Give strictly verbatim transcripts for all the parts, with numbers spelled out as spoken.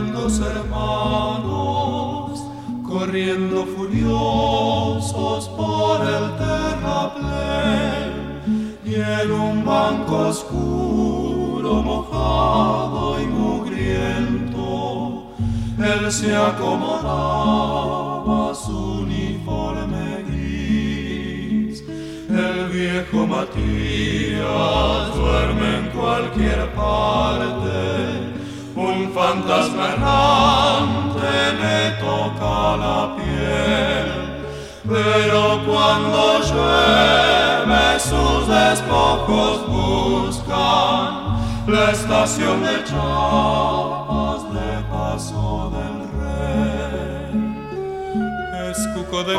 eran dos hermanos corriendo furiosos por el terraplén, y en un banco oscuro, mojado y mugriento, él se acomodaba su uniforme gris. El viejo Matías duerme en cualquier parte, un fantasma errante me toca la piel, pero cuando llueve sus despojos buscan la estación de Chiapas de Paso del Rey. Es cuco de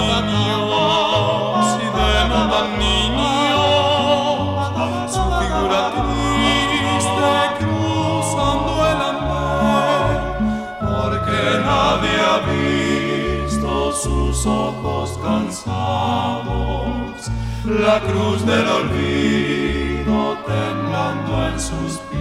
niños y de no tan niños, su figura triste cruzando el andén, porque nadie ha visto sus ojos cansados, la cruz del olvido temblando en sus pies.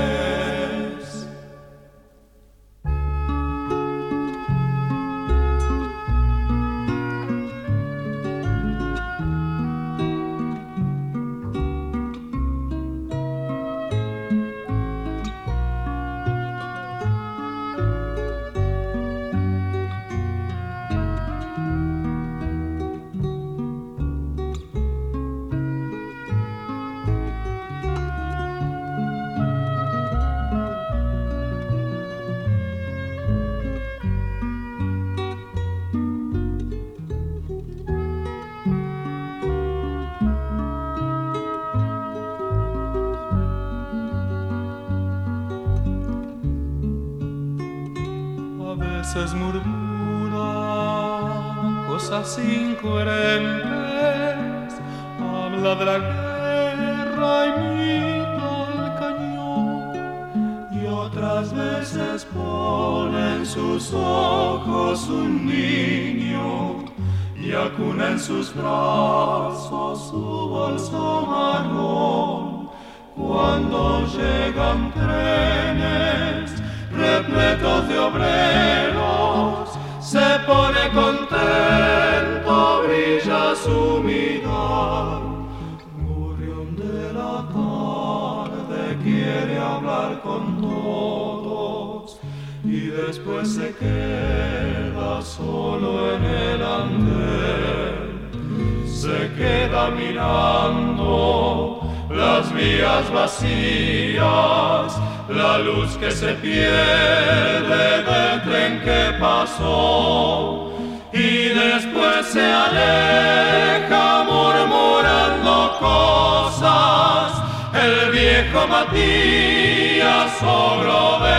A veces murmura cosas incoherentes, habla de la guerra, imita el cañón, y otras veces pone en sus ojos un niño y acuna en sus brazos su bolso marrón. Cuando llegan trenes repletos de obreros, se pone contento, brilla su mirar. Gorrión de la tarde quiere hablar con todos y después se queda solo en el andén. Se queda mirando las vías vacías, la luz que se pierde del tren que pasó, y después se aleja murmurando cosas el viejo Matías, ogro de